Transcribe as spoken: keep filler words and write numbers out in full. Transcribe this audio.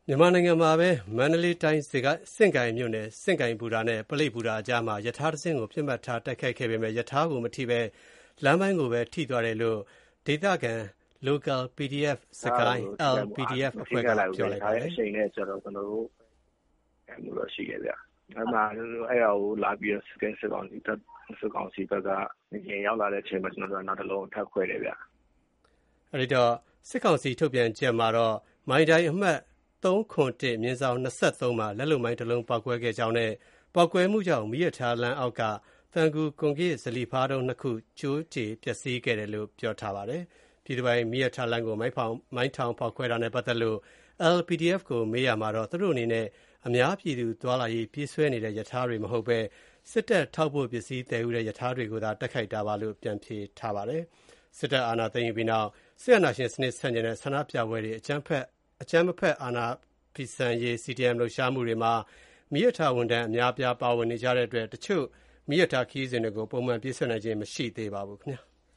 မြန်မာနိုင်ငံမှာပဲမန္တလေးတိုင်းစင့်ကိုင်မြို့နယ်စင့်ကိုင်ဘူတာနဲ့ပလိပ်ဘူတာအကြားမှာရထားတစ်စင်းကိုပစ်မှတ်ထားတိုက်ခိုက်ခဲ့ပေမဲ့ရထားကိုမထိဘဲလမ်းပိုင်းကိုပဲထိသွားတယ်လို့ဒေသခံ Local ပီ ဒီ အက်ဖ် စကိုင်း L ပီ ဒီ အက်ဖ် အဖွဲ့ကပြောလိုက်ပါတယ်။အချိန်နဲ့ကျတော့ကျွန်တော်တို့အဲလိုတော့ရှိခဲ့ဗျ။အဲ့မှာအဲ့ဒါကိုလာပြီးတော့စကင်စစ်ကောင်စီတပ်စစ်ကောင်စီဘက်ကရင်ရောက်လာတဲ့အချိန်မှာကျွန်တော်တို့နောက်တစ်လုံးထပ်ခွဲတယ်ဗျ။အဲ့ဒီတော့စစ်ကောင်စီထုတ်ပြန်ချက်မှာတော့မိုင်းတိုင်းအမှတ်သုံးခွန်တစ်မြင်းဆောင်၂၃မှာလက်လုံမိုင်းတစ်လုံးပောက်ကွဲခဲ့ကြောင်းနဲ့ပောက်ကွဲမှုကြောင့်မီးရထားလမ်းအောက်ကသံကူကွန်ကရစ်ဇလီဖားတုံးနှစ်ခုကျိုးကျေပျက်စီးခဲ့တယ်လို့ပြောထားပါတယ်။ပြည်သူ့ပိုင်းမီးရထားလမ်းကိုမိုင်းဖောင်မိုင်းထောင်ဖောက်ခွဲတာနဲ့ပတ်သက်လို့ L ပီ ဒီ အက်ဖ် ကိုမေးရမှာတော့သူတို့အနေနဲ့အများပြည်သူသွားလာရေးပြေးဆွဲနေတဲ့ရထားတွေမဟုတ်ပဲစစ်တပ်ထောက်ပို့ပစ္စည်းတည်ယူတဲ့ရထားတွေကိုသာတိုက်ခိုက်တာပါလို့ပြန်ဖြေထားပါတယ်။စစ်တပ်အာဏာသိမ်းပြီးနောက်စစ်အာဏာရှင်စနစ်ဆန့်ကျင်တဲ့ဆန္ဒပြပွဲတွေအကြမ်းဖက်အကြမ်းမဖက်အာဏာဖီဆန်ရေး စီ ဒီ အမ် လှုပ်ရှားမှုတွေမှာမီးရထားဝန်ထမ်းအများအပြားပါဝင်နေကြတဲ့အတွက်တချို့မီးရထားခရီးစဉ်တွေကိုပုံမှန်ပြေးဆွဲနိုင်ခြင်းမရှိသေးပါဘူးခင်ဗျာ။